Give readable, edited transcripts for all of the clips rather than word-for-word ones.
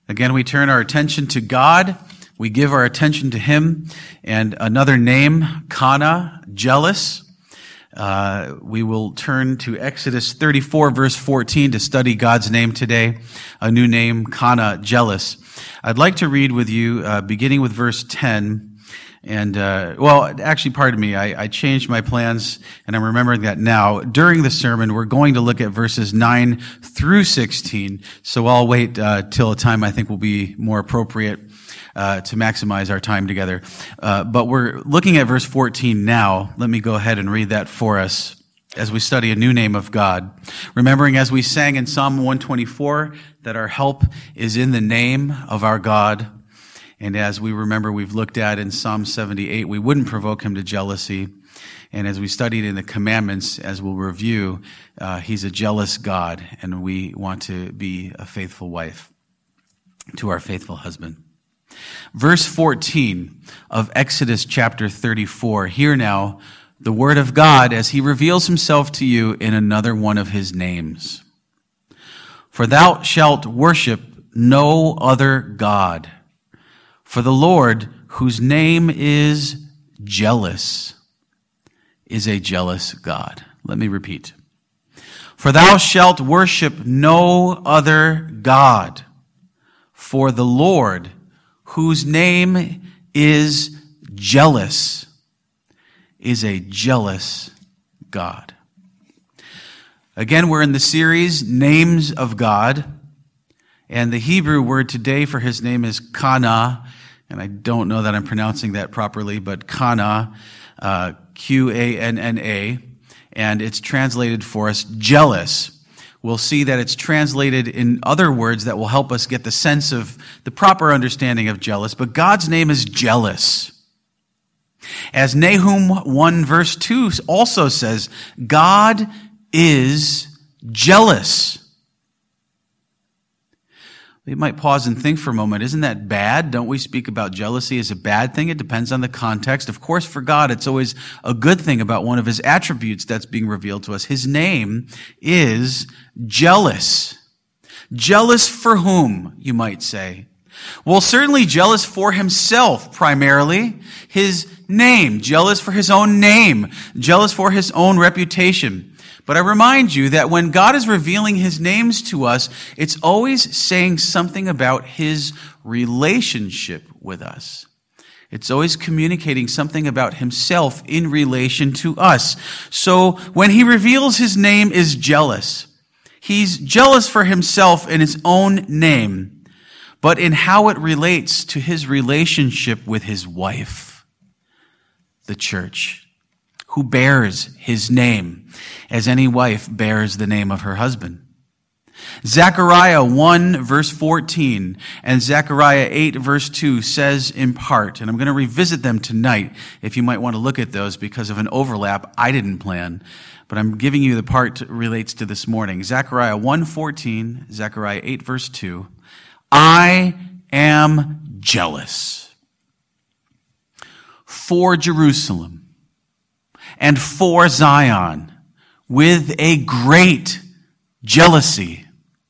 Again, we turn our attention to God. We give our attention to Him. And another name, Kana, jealous. We will turn to Exodus 34, verse 14 to study God's name today. A new name, Kana, jealous. I'd like to read with you, beginning with verse 10. And, actually, pardon me, I changed my plans, and I'm remembering that now. During the sermon, we're going to look at verses 9 through 16, so I'll wait till a time I think will be more appropriate to maximize our time together. But we're looking at verse 14 now. Let me go ahead and read that for us as we study a new name of God. Remembering, as we sang in Psalm 124, that our help is in the name of our God. And as we remember, we've looked at in Psalm 78, we wouldn't provoke him to jealousy. And as we studied in the commandments, as we'll review, he's a jealous God, and we want to be a faithful wife to our faithful husband. Verse 14 of Exodus chapter 34. Hear now the word of God as he reveals himself to you in another one of his names. For thou shalt worship no other God. For the Lord, whose name is jealous, is a jealous God. Let me repeat. For thou shalt worship no other God. For the Lord, whose name is jealous, is a jealous God. Again, we're in the series, Names of God. And the Hebrew word today for his name is Kana. And I don't know that I'm pronouncing that properly, but Kana, Qanna, and it's translated for us jealous. We'll see that it's translated in other words that will help us get the sense of the proper understanding of jealous, but God's name is jealous. As Nahum 1 verse 2 also says, God is jealous. We might pause and think for a moment, isn't that bad? Don't we speak about jealousy as a bad thing? It depends on the context. Of course, for God, it's always a good thing about one of his attributes that's being revealed to us. His name is jealous. Jealous for whom, you might say? Well, certainly jealous for himself, primarily. His name, jealous for his own name, jealous for his own reputation. But I remind you that when God is revealing his names to us, it's always saying something about his relationship with us. It's always communicating something about himself in relation to us. So when he reveals his name is jealous, he's jealous for himself in his own name, but in how it relates to his relationship with his wife, the church, who bears his name, as any wife bears the name of her husband. Zechariah 1 verse 14 and Zechariah 8 verse 2 says in part, and I'm going to revisit them tonight if you might want to look at those because of an overlap I didn't plan, but I'm giving you the part that relates to this morning. Zechariah 1:14, Zechariah 8 verse 2, I am jealous for Jerusalem and for Zion with a great jealousy.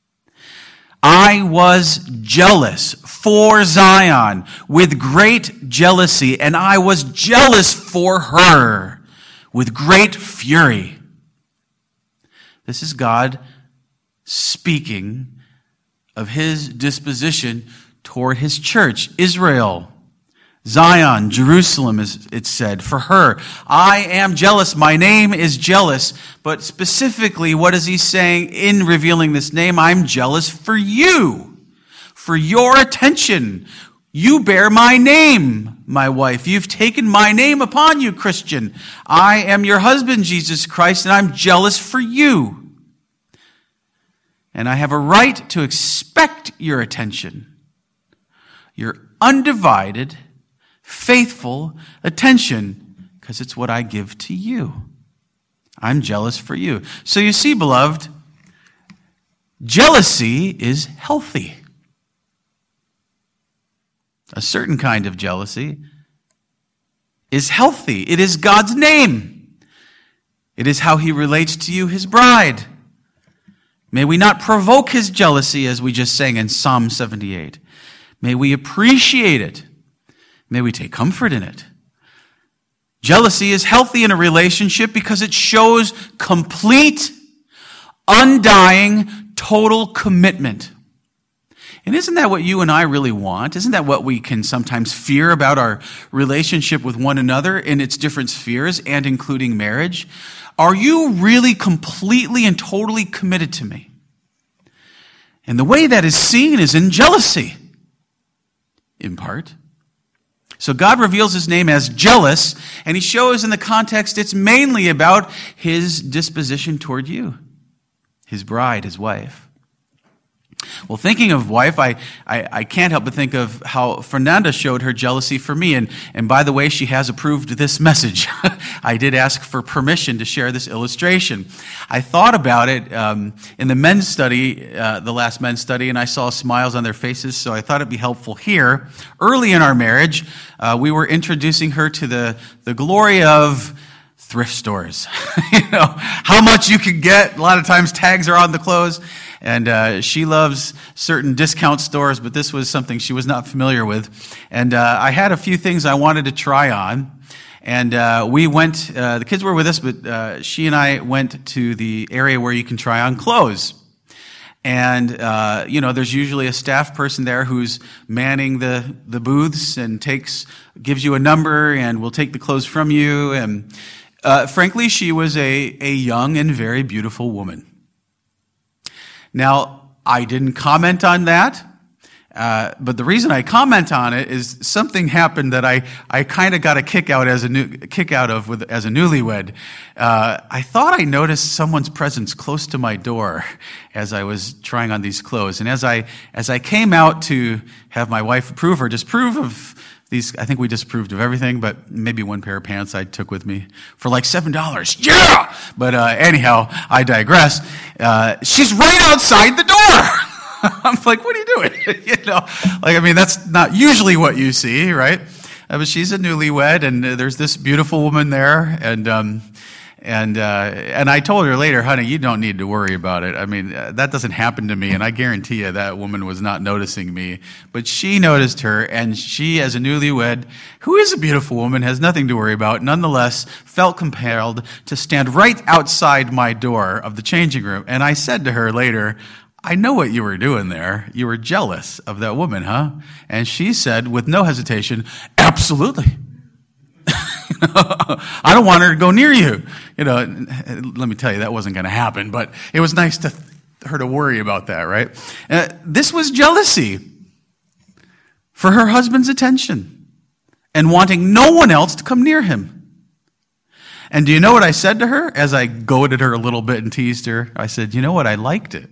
I was jealous for Zion with great jealousy, and I was jealous for her with great fury. This is God speaking of his disposition toward his church, Israel. Zion, Jerusalem, as it said, for her. I am jealous. My name is jealous. But specifically, what is he saying in revealing this name? I'm jealous for you, for your attention. You bear my name, my wife. You've taken my name upon you, Christian. I am your husband, Jesus Christ, and I'm jealous for you. And I have a right to expect your attention, your undivided, faithful attention, because it's what I give to you. I'm jealous for you. So you see, beloved, jealousy is healthy. A certain kind of jealousy is healthy. It is God's name. It is how he relates to you, his bride. May we not provoke his jealousy, as we just sang in Psalm 78. May we appreciate it. May we take comfort in it. Jealousy is healthy in a relationship because it shows complete, undying, total commitment. And isn't that what you and I really want? Isn't that what we can sometimes fear about our relationship with one another in its different spheres and including marriage? Are you really completely and totally committed to me? And the way that is seen is in jealousy, in part. So God reveals his name as jealous, and he shows in the context it's mainly about his disposition toward you, his bride, his wife. Well, thinking of wife, I can't help but think of how Fernanda showed her jealousy for me. And by the way, she has approved this message. I did ask for permission to share this illustration. I thought about it in the men's study, the last men's study, and I saw smiles on their faces, so I thought it'd be helpful here. Early in our marriage, we were introducing her to the glory of thrift stores. How much you can get. A lot of times tags are on the clothes. And she loves certain discount stores, but this was something she was not familiar with. And I had a few things I wanted to try on. And we went, the kids were with us, but she and I went to the area where you can try on clothes. And, there's usually a staff person there who's manning the booths and gives you a number and will take the clothes from you. And frankly, she was a young and very beautiful woman. Now, I didn't comment on that, but the reason I comment on it is something happened that I kind of got a kick out of as a newlywed. I thought I noticed someone's presence close to my door as I was trying on these clothes, and as I came out to have my wife approve or disapprove of these, I think we disapproved of everything, but maybe one pair of pants I took with me for like $7. Yeah! But anyhow, I digress. She's right outside the door. I'm like, what are you doing? That's not usually what you see, right? But she's a newlywed, and there's this beautiful woman there, and I told her later, honey, you don't need to worry about it. That doesn't happen to me, and I guarantee you that woman was not noticing me. But she noticed her, and she, as a newlywed, who is a beautiful woman, has nothing to worry about, nonetheless felt compelled to stand right outside my door of the changing room. And I said to her later, I know what you were doing there. You were jealous of that woman, huh? And she said, with no hesitation, absolutely. I don't want her to go near you. Let me tell you, that wasn't going to happen, but it was nice to her to worry about that, right? This was jealousy for her husband's attention and wanting no one else to come near him. And do you know what I said to her as I goaded her a little bit and teased her? I said, you know what? I liked it.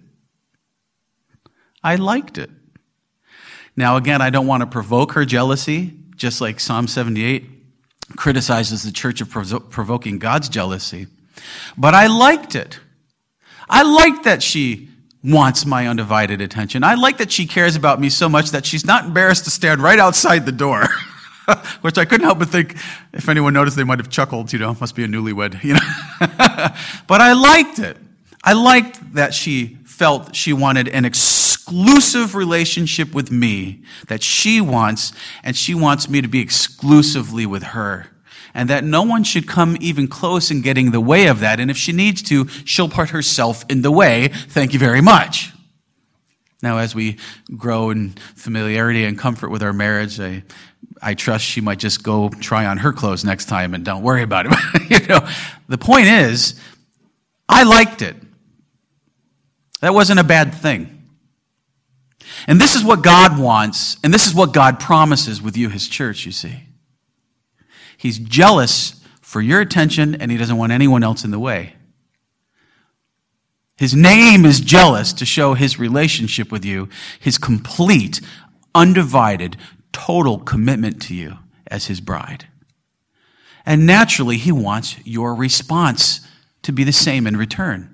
I liked it. Now, again, I don't want to provoke her jealousy, just like Psalm 78 criticizes the church of provoking God's jealousy. But I liked it. I liked that she wants my undivided attention. I like that she cares about me so much that she's not embarrassed to stand right outside the door. Which I couldn't help but think, if anyone noticed, they might have chuckled, must be a newlywed, But I liked it. I liked that she felt she wanted an exclusive relationship with me that she wants, and she wants me to be exclusively with her. And that no one should come even close in getting in the way of that. And if she needs to, she'll put herself in the way. Thank you very much. Now, as we grow in familiarity and comfort with our marriage, I trust she might just go try on her clothes next time and don't worry about it. The point is, I liked it. That wasn't a bad thing. And this is what God wants, and this is what God promises with you, his church, you see. He's jealous for your attention, and he doesn't want anyone else in the way. His name is jealous to show his relationship with you, his complete, undivided, total commitment to you as his bride. And naturally, he wants your response to be the same in return.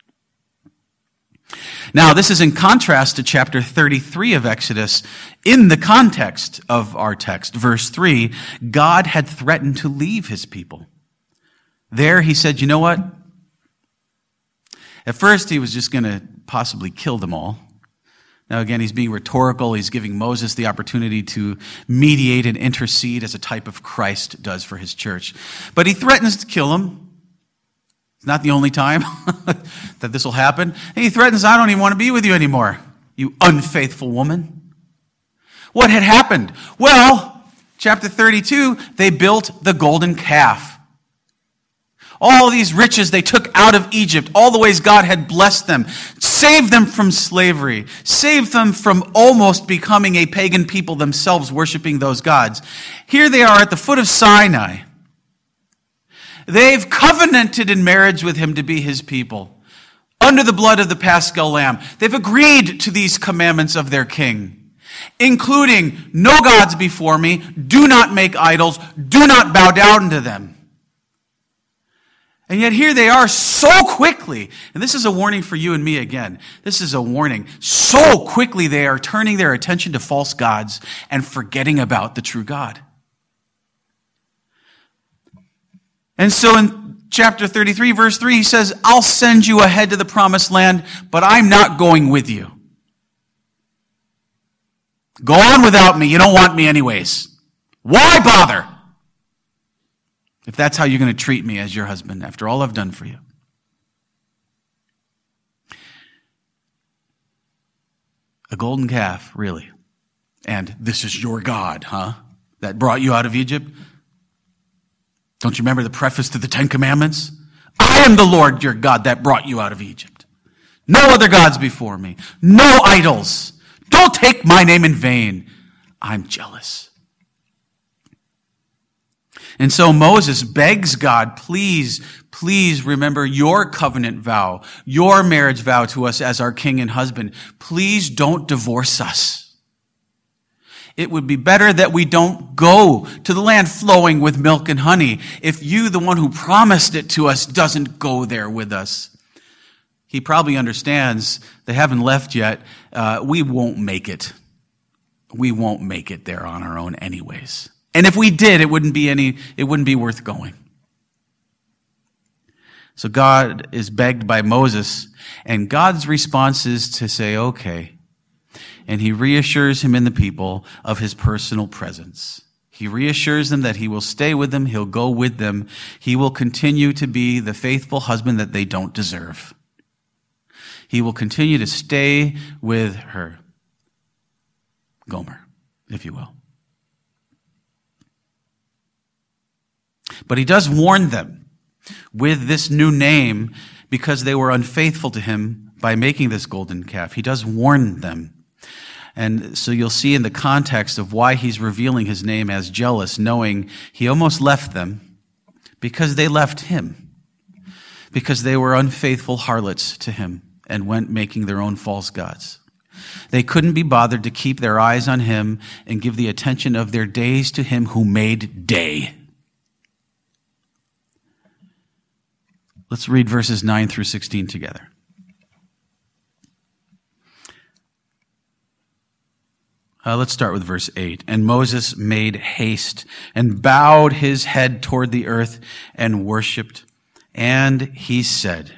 Now, this is in contrast to chapter 33 of Exodus. In the context of our text, verse 3, God had threatened to leave his people. There he said, you know what? At first he was just going to possibly kill them all. Now again, he's being rhetorical. He's giving Moses the opportunity to mediate and intercede as a type of Christ does for his church. But he threatens to kill him. It's not the only time that this will happen. And he threatens, I don't even want to be with you anymore, you unfaithful woman. What had happened? Well, chapter 32, they built the golden calf. All these riches they took out of Egypt, all the ways God had blessed them, saved them from slavery, saved them from almost becoming a pagan people themselves, worshiping those gods. Here they are at the foot of Sinai. They've covenanted in marriage with him to be his people, under the blood of the Paschal Lamb. They've agreed to these commandments of their king, including no gods before me, do not make idols, do not bow down to them. And yet here they are so quickly, and this is a warning for you and me again. This is a warning. So quickly they are turning their attention to false gods and forgetting about the true God. And so in chapter 33, verse 3, he says, I'll send you ahead to the promised land, but I'm not going with you. Go on without me. You don't want me anyways. Why bother? If that's how you're going to treat me as your husband, after all I've done for you. A golden calf, really. And this is your God, huh? That brought you out of Egypt? Don't you remember the preface to the Ten Commandments? I am the Lord your God that brought you out of Egypt. No other gods before me. No idols. Don't take my name in vain. I'm jealous. And so Moses begs God, please remember your covenant vow, your marriage vow to us as our king and husband. Please don't divorce us. It would be better that we don't go to the land flowing with milk and honey if you, the one who promised it to us, doesn't go there with us. He probably understands they haven't left yet. We won't make it. We won't make it there on our own anyways. And if we did, it wouldn't be worth going. So God is begged by Moses, and God's response is to say, okay. And he reassures him and the people of his personal presence. He reassures them that he will stay with them, he'll go with them, he will continue to be the faithful husband that they don't deserve. He will continue to stay with her, Gomer, if you will. But he does warn them with this new name because they were unfaithful to him by making this golden calf. He does warn them. And so you'll see in the context of why he's revealing his name as jealous, knowing he almost left them because they left him, because they were unfaithful harlots to him and went making their own false gods. They couldn't be bothered to keep their eyes on him and give the attention of their days to him who made day. Let's read verses 9 through 16 together. Let's start with verse 8. And Moses made haste and bowed his head toward the earth and worshipped. And he said,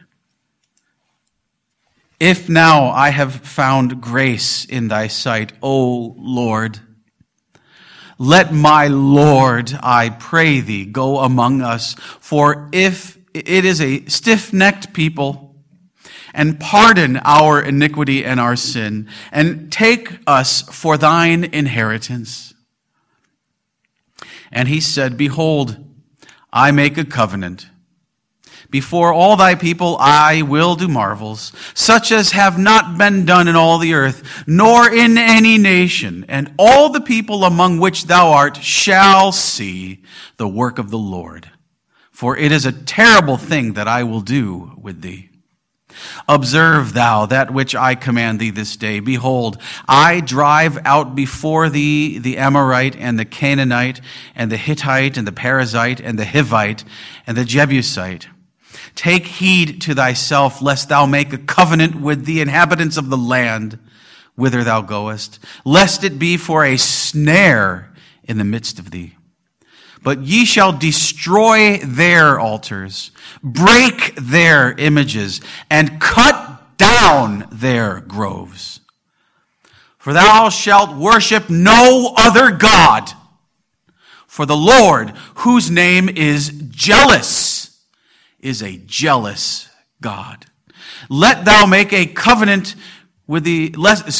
if now I have found grace in thy sight, O Lord, let my Lord, I pray thee, go among us. For if it is a stiff-necked people, and pardon our iniquity and our sin, and take us for thine inheritance. And he said, behold, I make a covenant. Before all thy people I will do marvels, such as have not been done in all the earth, nor in any nation. And all the people among which thou art shall see the work of the Lord. For it is a terrible thing that I will do with thee. Observe thou that which I command thee this day. Behold, I drive out before thee the Amorite and the Canaanite and the Hittite and the Perizzite and the Hivite and the Jebusite. Take heed to thyself, lest thou make a covenant with the inhabitants of the land whither thou goest, lest it be for a snare in the midst of thee. But ye shall destroy their altars, break their images, and cut down their groves. For thou shalt worship no other God. For the Lord, whose name is jealous, is a jealous God. Lest thou make a covenant with the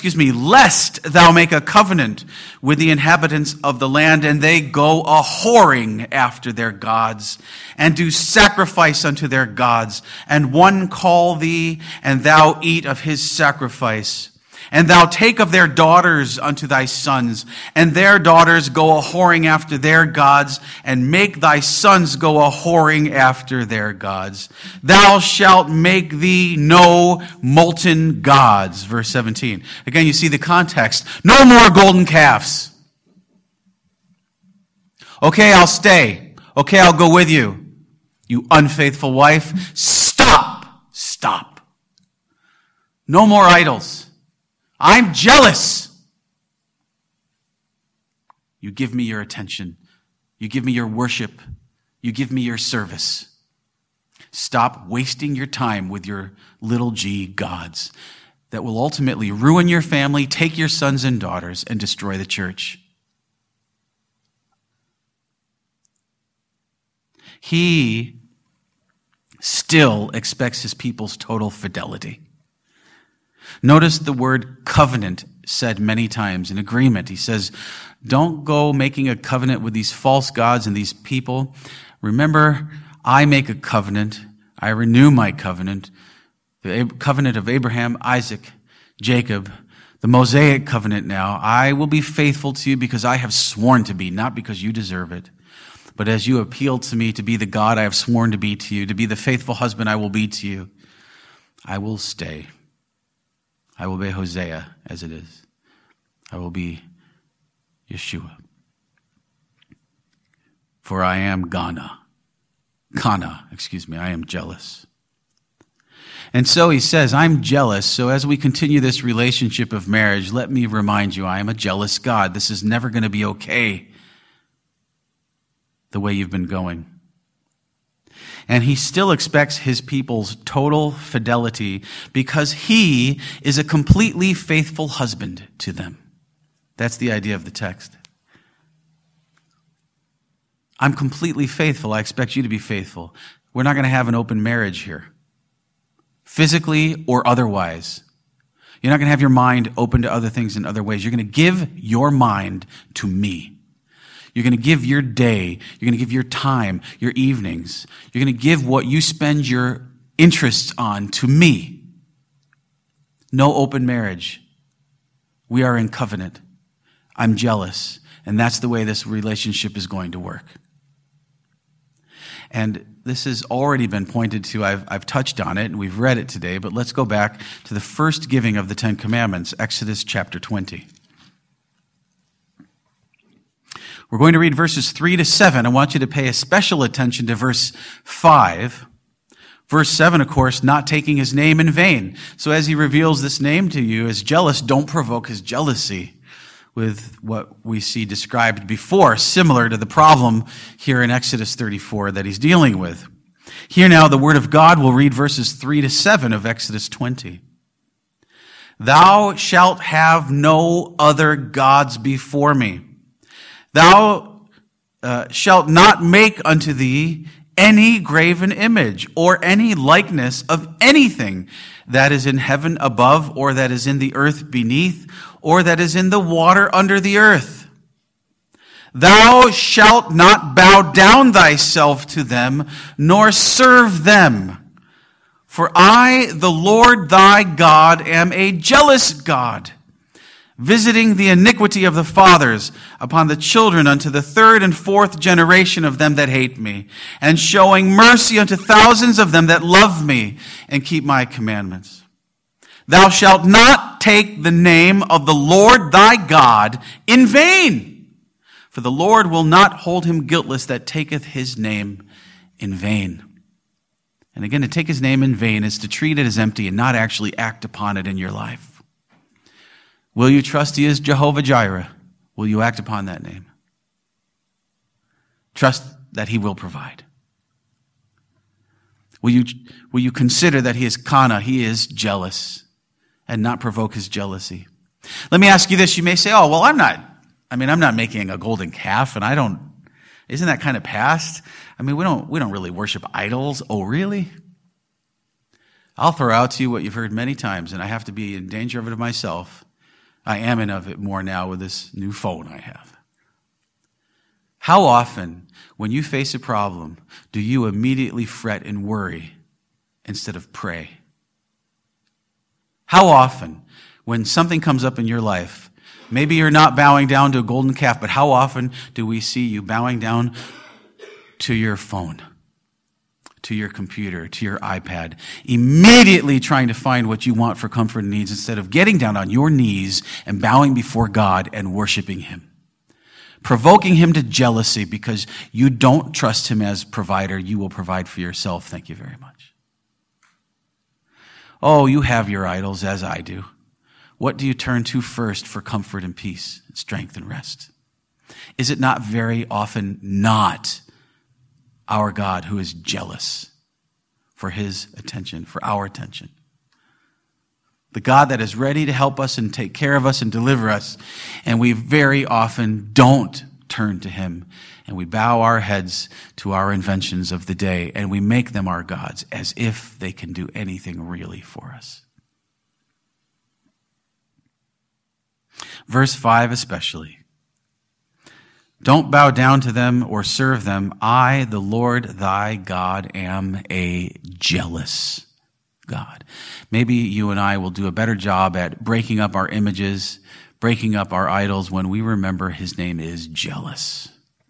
inhabitants of the land, and they go a whoring after their gods, and do sacrifice unto their gods, and one call thee, and thou eat of his sacrifice. And thou take of their daughters unto thy sons, and their daughters go a whoring after their gods, and make thy sons go a whoring after their gods. Thou shalt make thee no molten gods. Verse 17. Again, you see the context. No more golden calves. Okay, I'll stay. Okay, I'll go with you. You unfaithful wife, stop. Stop. No more idols. I'm jealous. You give me your attention. You give me your worship. You give me your service. Stop wasting your time with your little g gods that will ultimately ruin your family, take your sons and daughters, and destroy the church. He still expects his people's total fidelity. Notice the word covenant said many times, in agreement. He says, don't go making a covenant with these false gods and these people. Remember, I make a covenant. I renew my covenant. The covenant of Abraham, Isaac, Jacob, the Mosaic covenant now. I will be faithful to you because I have sworn to be, not because you deserve it. But as you appeal to me to be the God I have sworn to be to you, to be the faithful husband I will be to you, I will stay. I will be Hosea as it is. I will be Yeshua. For I am Kana, I am jealous. And so he says, I'm jealous. So as we continue this relationship of marriage, let me remind you, I am a jealous God. This is never going to be okay the way you've been going. And he still expects his people's total fidelity because he is a completely faithful husband to them. That's the idea of the text. I'm completely faithful. I expect you to be faithful. We're not going to have an open marriage here, physically or otherwise. You're not going to have your mind open to other things in other ways. You're going to give your mind to me. You're going to give your day, you're going to give your time, your evenings. You're going to give what you spend your interests on to me. No open marriage. We are in covenant. I'm jealous. And that's the way this relationship is going to work. And this has already been pointed to. I've touched on it, and we've read it today. But let's go back to the first giving of the Ten Commandments, Exodus chapter 20. We're going to read verses 3 to 7. I want you to pay a special attention to verse 5. Verse 7, of course, not taking his name in vain. So as he reveals this name to you as jealous, don't provoke his jealousy with what we see described before, similar to the problem here in Exodus 34 that he's dealing with. Here now, the word of God will read verses 3 to 7 of Exodus 20. Thou shalt have no other gods before me. Thou shalt not make unto thee any graven image or any likeness of anything that is in heaven above, or that is in the earth beneath, or that is in the water under the earth. Thou shalt not bow down thyself to them, nor serve them. For I, the Lord thy God, am a jealous God, visiting the iniquity of the fathers upon the children unto the third and fourth generation of them that hate me, and showing mercy unto thousands of them that love me and keep my commandments. Thou shalt not take the name of the Lord thy God in vain, for the Lord will not hold him guiltless that taketh his name in vain. And again, to take his name in vain is to treat it as empty and not actually act upon it in your life. Will you trust he is Jehovah Jireh? Will you act upon that name? Trust that he will provide. Will you consider that he is Kana, he is jealous, and not provoke his jealousy? Let me ask you this. You may say, oh, well, I'm not making a golden calf, and isn't that kind of past? I mean, we don't really worship idols. Oh, really? I'll throw out to you what you've heard many times, and I have to be in danger of it myself. I am in of it more now with this new phone I have. How often, when you face a problem, do you immediately fret and worry instead of pray? How often, when something comes up in your life, maybe you're not bowing down to a golden calf, but how often do we see you bowing down to your phone, to your computer, to your iPad, immediately trying to find what you want for comfort and needs instead of getting down on your knees and bowing before God and worshiping Him? Provoking Him to jealousy because you don't trust Him as provider. You will provide for yourself. Thank you very much. Oh, you have your idols, as I do. What do you turn to first for comfort and peace, and strength and rest? Is it not very often not our God who is jealous for His attention, for our attention? The God that is ready to help us and take care of us and deliver us. And we very often don't turn to Him. And we bow our heads to our inventions of the day. And we make them our gods as if they can do anything really for us. Verse 5 especially. Don't bow down to them or serve them. I, the Lord thy God, am a jealous God. Maybe you and I will do a better job at breaking up our images, breaking up our idols when we remember His name is jealous.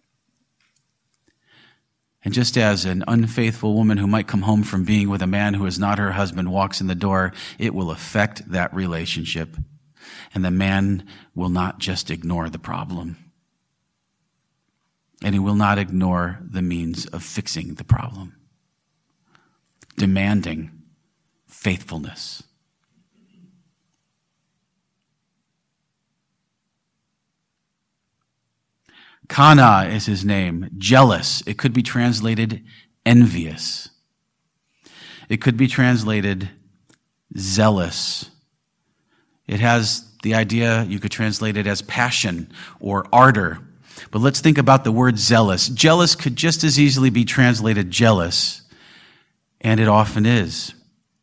And just as an unfaithful woman who might come home from being with a man who is not her husband walks in the door, it will affect that relationship. And the man will not just ignore the problem. And he will not ignore the means of fixing the problem. Demanding faithfulness. Kana is his name. Jealous. It could be translated envious. It could be translated zealous. It has the idea, you could translate it as passion or ardor. But let's think about the word zealous. Jealous could just as easily be translated jealous, and it often is.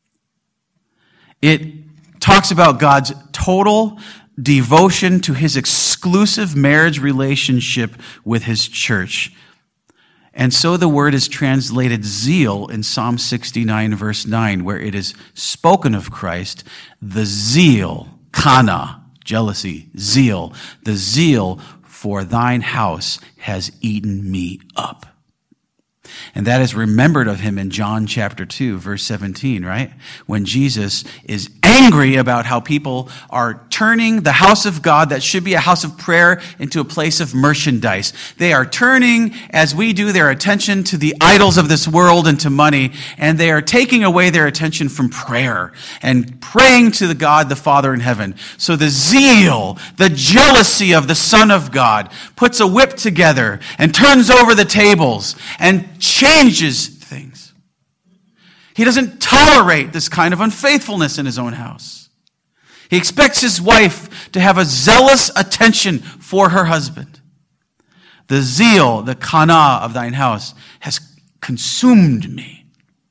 It talks about God's total devotion to His exclusive marriage relationship with His church. And so the word is translated zeal in Psalm 69, verse 9, where it is spoken of Christ, the zeal, kana, jealousy, zeal, the zeal for thine house has eaten me up. And that is remembered of Him in John chapter 2, verse 17, right? When Jesus is angry about how people are turning the house of God, that should be a house of prayer, into a place of merchandise. They are turning, as we do, their attention to the idols of this world and to money, and they are taking away their attention from prayer and praying to the God, the Father in heaven. So the zeal, the jealousy of the Son of God puts a whip together and turns over the tables and changes things. He doesn't tolerate this kind of unfaithfulness in his own house. He expects his wife to have a zealous attention for her husband. The zeal, the kana of thine house has consumed me.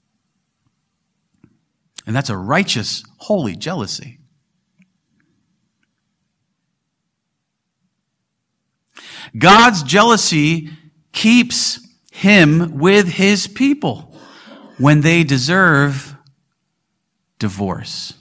And that's a righteous, holy jealousy. God's jealousy keeps Him with His people when they deserve divorce.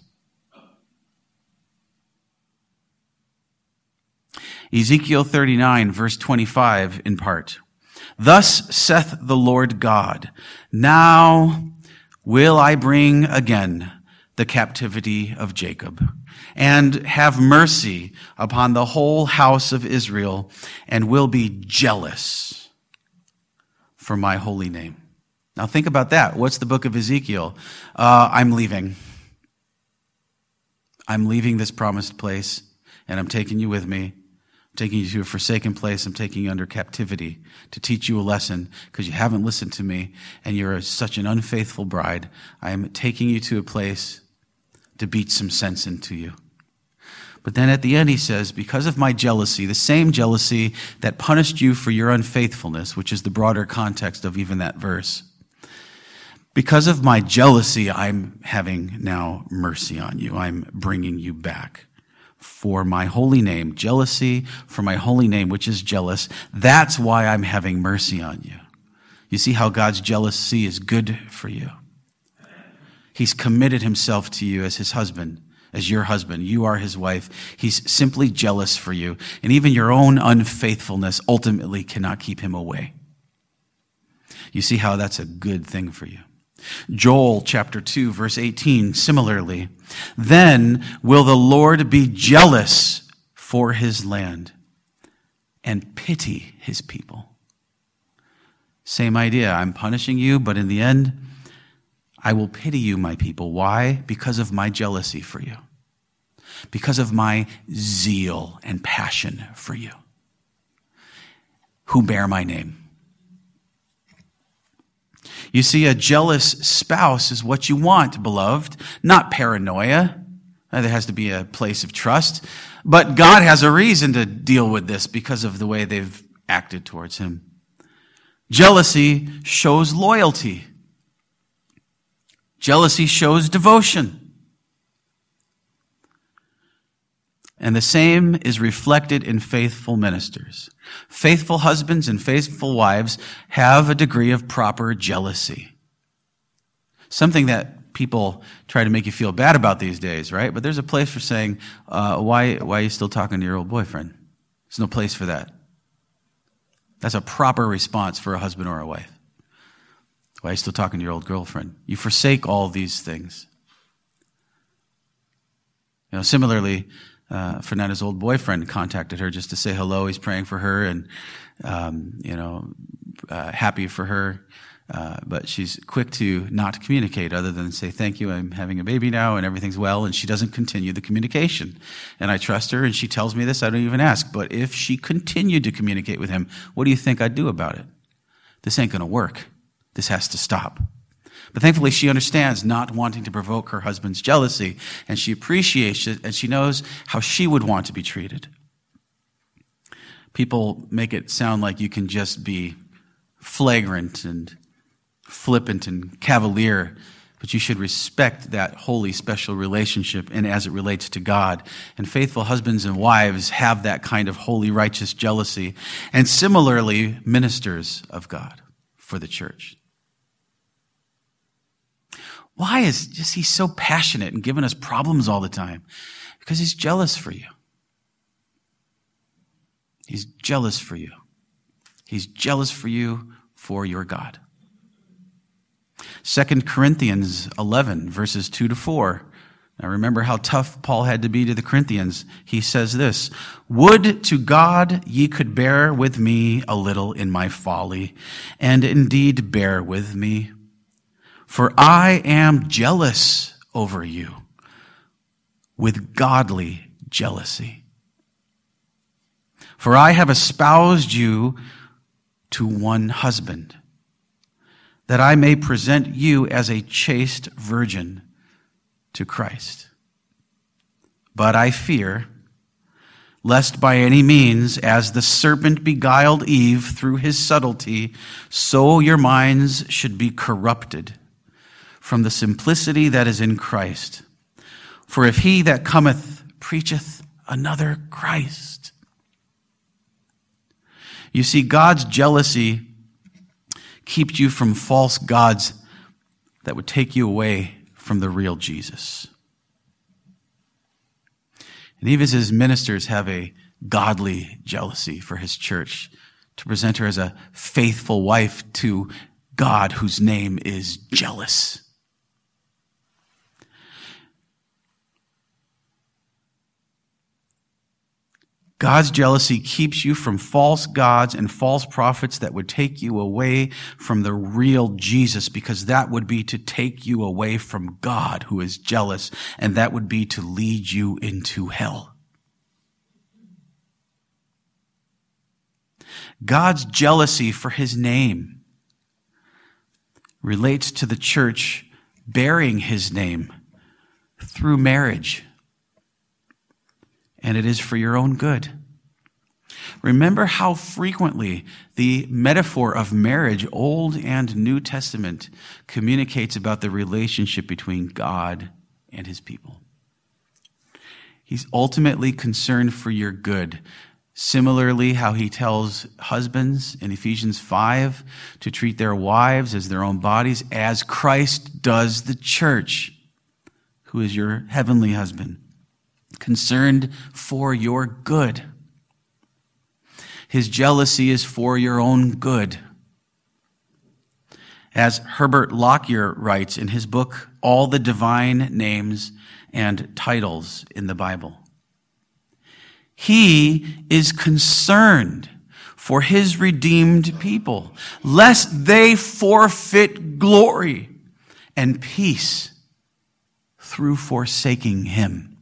Ezekiel 39, verse 25 in part. Thus saith the Lord God, now will I bring again the captivity of Jacob, and have mercy upon the whole house of Israel, and will be jealous for my holy name. Now think about that. What's the book of Ezekiel? I'm leaving. I'm leaving this promised place, and I'm taking you with me. I'm taking you to a forsaken place. I'm taking you under captivity to teach you a lesson because you haven't listened to me, and you're such an unfaithful bride. I am taking you to a place to beat some sense into you. But then at the end he says, because of my jealousy, the same jealousy that punished you for your unfaithfulness, which is the broader context of even that verse. Because of my jealousy, I'm having now mercy on you. I'm bringing you back. For my holy name, jealousy for my holy name, which is jealous. That's why I'm having mercy on you. You see how God's jealousy is good for you. He's committed himself to you as his husband, as your husband. You are his wife. He's simply jealous for you. And even your own unfaithfulness ultimately cannot keep him away. You see how that's a good thing for you. Joel chapter 2, verse 18, similarly, then will the Lord be jealous for his land and pity his people. Same idea. I'm punishing you, but in the end, I will pity you, my people. Why? Because of my jealousy for you. Because of my zeal and passion for you, who bear my name. You see, a jealous spouse is what you want, beloved, not paranoia. There has to be a place of trust. But God has a reason to deal with this because of the way they've acted towards him. Jealousy shows loyalty. Jealousy shows devotion. And the same is reflected in faithful ministers. Faithful husbands and faithful wives have a degree of proper jealousy. Something that people try to make you feel bad about these days, right? But there's a place for saying, why are you still talking to your old boyfriend? There's no place for that. That's a proper response for a husband or a wife. Why are you still talking to your old girlfriend? You forsake all these things. Similarly, Fernanda's old boyfriend contacted her just to say hello. He's praying for her and, happy for her. But she's quick to not communicate other than say, thank you, I'm having a baby now and everything's well. And she doesn't continue the communication. And I trust her and she tells me this. I don't even ask. But if she continued to communicate with him, what do you think I'd do about it? This ain't going to work. This has to stop. But thankfully, she understands not wanting to provoke her husband's jealousy, and she appreciates it, and she knows how she would want to be treated. People make it sound like you can just be flagrant and flippant and cavalier, but you should respect that holy, special relationship and as it relates to God. And faithful husbands and wives have that kind of holy, righteous jealousy, and similarly, ministers of God for the church. Why is he so passionate and giving us problems all the time? Because he's jealous for you. He's jealous for you. He's jealous for you for your God. 2 Corinthians 11, verses 2-4. Now remember how tough Paul had to be to the Corinthians. He says this, would to God ye could bear with me a little in my folly, and indeed bear with me. For I am jealous over you with godly jealousy. For I have espoused you to one husband, that I may present you as a chaste virgin to Christ. But I fear, lest by any means, as the serpent beguiled Eve through his subtlety, so your minds should be corrupted from the simplicity that is in Christ. For if he that cometh preacheth another Christ. You see, God's jealousy keeps you from false gods that would take you away from the real Jesus. And even his ministers have a godly jealousy for his church, to present her as a faithful wife to God whose name is jealous. God's jealousy keeps you from false gods and false prophets that would take you away from the real Jesus, because that would be to take you away from God who is jealous, and that would be to lead you into hell. God's jealousy for his name relates to the church bearing his name through marriage. and it is for your own good. Remember how frequently the metaphor of marriage, Old and New Testament, communicates about the relationship between God and his people. He's ultimately concerned for your good. Similarly, how he tells husbands in Ephesians 5 to treat their wives as their own bodies, as Christ does the church, who is your heavenly husband, concerned for your good. His jealousy is for your own good. As Herbert Lockyer writes in his book, All the Divine Names and Titles in the Bible, he is concerned for his redeemed people, lest they forfeit glory and peace through forsaking him.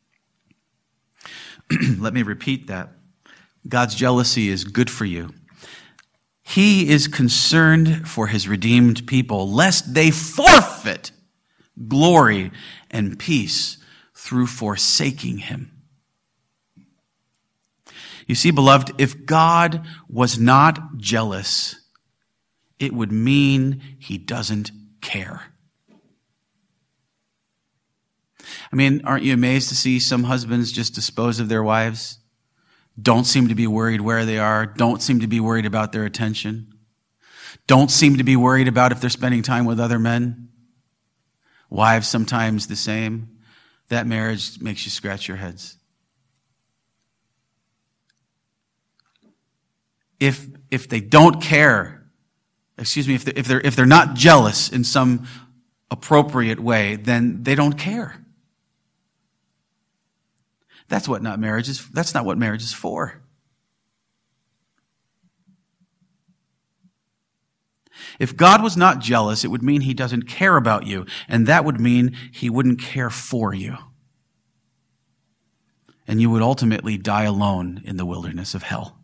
Let me repeat that. God's jealousy is good for you. He is concerned for his redeemed people, lest they forfeit glory and peace through forsaking him. You see, beloved, if God was not jealous, it would mean he doesn't care. I mean, aren't you amazed to see some husbands just dispose of their wives? Don't seem to be worried where they are. Don't seem to be worried about their attention. Don't seem to be worried about if they're spending time with other men. Wives sometimes the same. That marriage makes you scratch your heads. If they don't care, if they're not jealous in some appropriate way, then they don't care. That's not what marriage is for. If God was not jealous, it would mean he doesn't care about you, and that would mean he wouldn't care for you. And you would ultimately die alone in the wilderness of hell.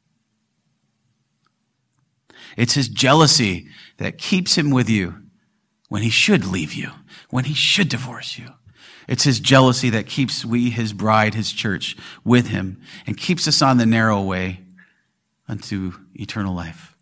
It's his jealousy that keeps him with you when he should leave you, when he should divorce you. It's his jealousy that keeps we, his bride, his church, with him and keeps us on the narrow way unto eternal life.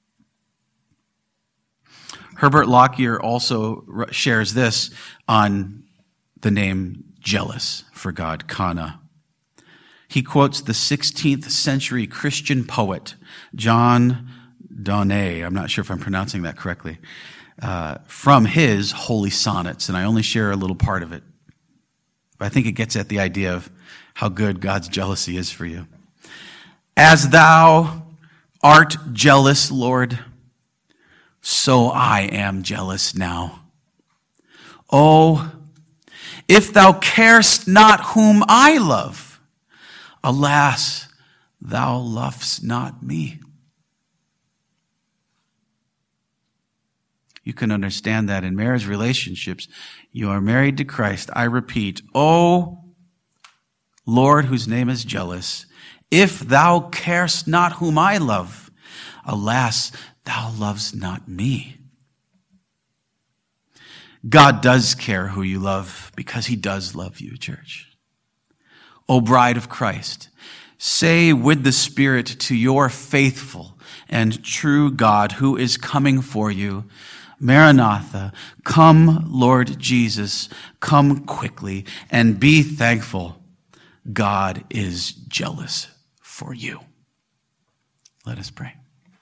Herbert Lockyer also shares this on the name jealous for God, Kana. He quotes the 16th century Christian poet, John Donne, I'm not sure if I'm pronouncing that correctly, from his Holy Sonnets, and I only share a little part of it. But I think it gets at the idea of how good God's jealousy is for you. As thou art jealous, Lord, so I am jealous now. Oh, if thou carest not whom I love, alas, thou lovest not me. You can understand that in marriage relationships. You are married to Christ. I repeat, O Lord, whose name is jealous, if thou carest not whom I love, alas, thou lovest not me. God does care who you love because he does love you, church. O bride of Christ, say with the Spirit to your faithful and true God who is coming for you, Maranatha, come, Lord Jesus, come quickly, and be thankful. God is jealous for you. Let us pray.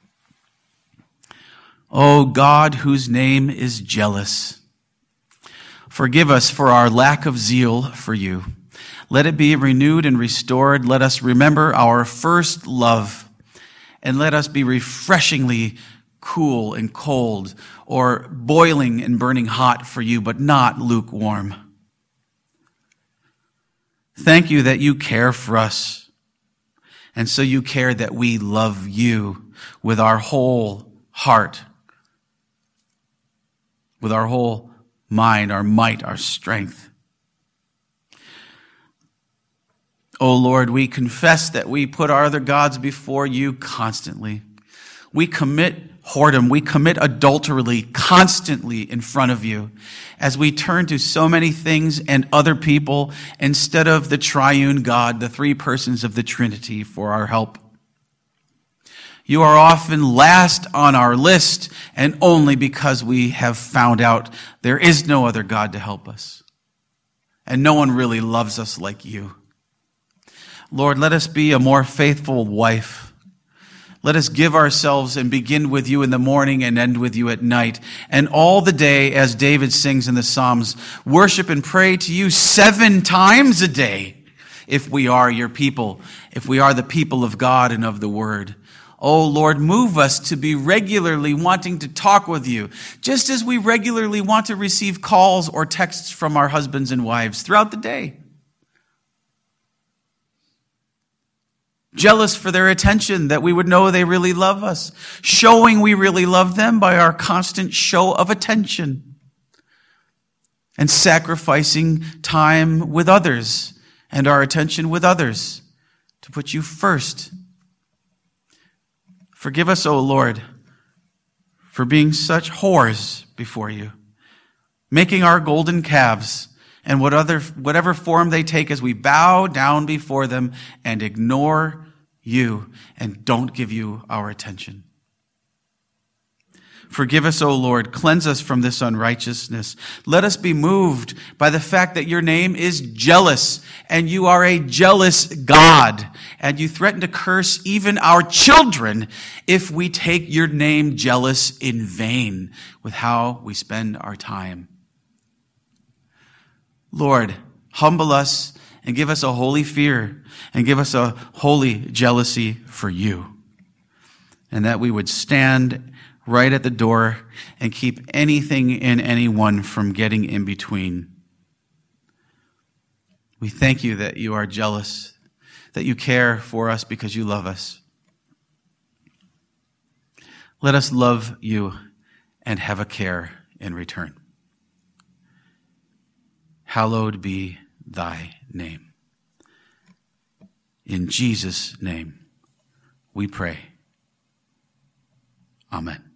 O God, whose name is jealous, forgive us for our lack of zeal for you. Let it be renewed and restored. Let us remember our first love, and let us be refreshingly cool and cold, or boiling and burning hot for you, but not lukewarm. Thank you that you care for us, and so you care that we love you with our whole heart, with our whole mind, our might, our strength. O Lord, we confess that we put our other gods before you constantly. we commit whoredom, we commit adultery constantly in front of you as we turn to so many things and other people instead of the triune God, the three persons of the Trinity, for our help. You are often last on our list, and only because we have found out there is no other God to help us. And no one really loves us like you. Lord, let us be a more faithful wife. Let us give ourselves and begin with you in the morning and end with you at night. And all the day, as David sings in the Psalms, worship and pray to you 7 times a day if we are your people, if we are the people of God and of the Word. Oh, Lord, move us to be regularly wanting to talk with you, just as we regularly want to receive calls or texts from our husbands and wives throughout the day. Jealous for their attention, that we would know they really love us, showing we really love them by our constant show of attention, and sacrificing time with others and our attention with others to put you first. Forgive us, O Lord, for being such whores before you, making our golden calves and whatever form they take as we bow down before them and ignore you and don't give you our attention. Forgive us, O Lord. Cleanse us from this unrighteousness. Let us be moved by the fact that your name is jealous, and you are a jealous God, and you threaten to curse even our children if we take your name jealous in vain with how we spend our time. Lord, humble us and give us a holy fear and give us a holy jealousy for you. And that we would stand right at the door and keep anything and anyone from getting in between. We thank you that you are jealous, that you care for us because you love us. Let us love you and have a care in return. Hallowed be thy name. In Jesus' name we pray. Amen.